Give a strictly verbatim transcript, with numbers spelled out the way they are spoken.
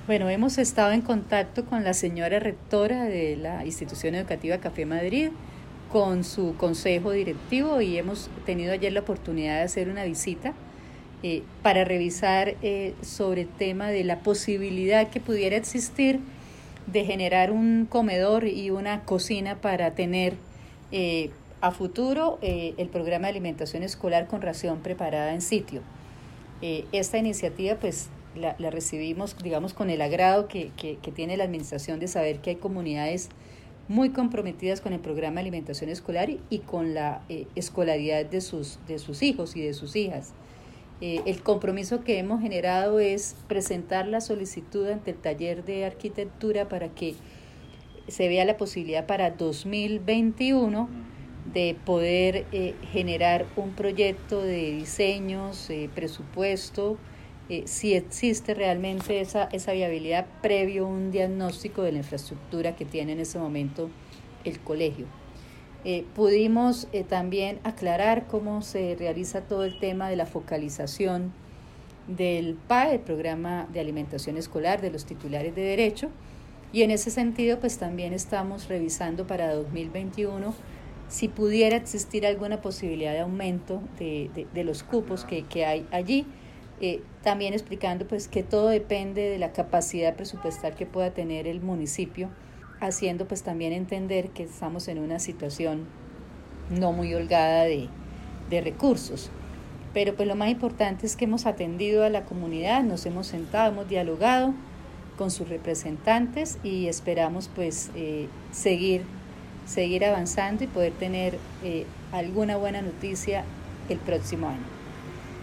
Bueno, hemos estado en contacto con la señora rectora de la institución educativa Café Madrid, con su consejo directivo y hemos tenido ayer la oportunidad de hacer una visita eh, para revisar eh, sobre el tema de la posibilidad que pudiera existir de generar un comedor y una cocina para tener eh, a futuro eh, el programa de alimentación escolar con ración preparada en sitio. Eh, esta iniciativa pues la, la recibimos, digamos, con el agrado que, que, que tiene la administración de saber que hay comunidades muy comprometidas con el programa de alimentación escolar y, y con la eh, escolaridad de sus, de sus hijos y de sus hijas. Eh, el compromiso que hemos generado es presentar la solicitud ante el taller de arquitectura para que se vea la posibilidad para dos mil veintiuno de poder eh, generar un proyecto de diseños, eh, presupuesto, eh, si existe realmente esa, esa viabilidad previo a un diagnóstico de la infraestructura que tiene en ese momento el colegio. Eh, pudimos eh, también aclarar cómo se realiza todo el tema de la focalización del P A E, el Programa de Alimentación Escolar de los titulares de derecho, y en ese sentido pues también estamos revisando para dos mil veintiuno si pudiera existir alguna posibilidad de aumento de, de, de los cupos que, que hay allí, eh, también explicando pues que todo depende de la capacidad presupuestal que pueda tener el municipio, haciendo pues también entender que estamos en una situación no muy holgada de, de recursos. Pero pues lo más importante es que hemos atendido a la comunidad, nos hemos sentado, hemos dialogado con sus representantes y esperamos pues eh, seguir seguir avanzando y poder tener eh, alguna buena noticia el próximo año.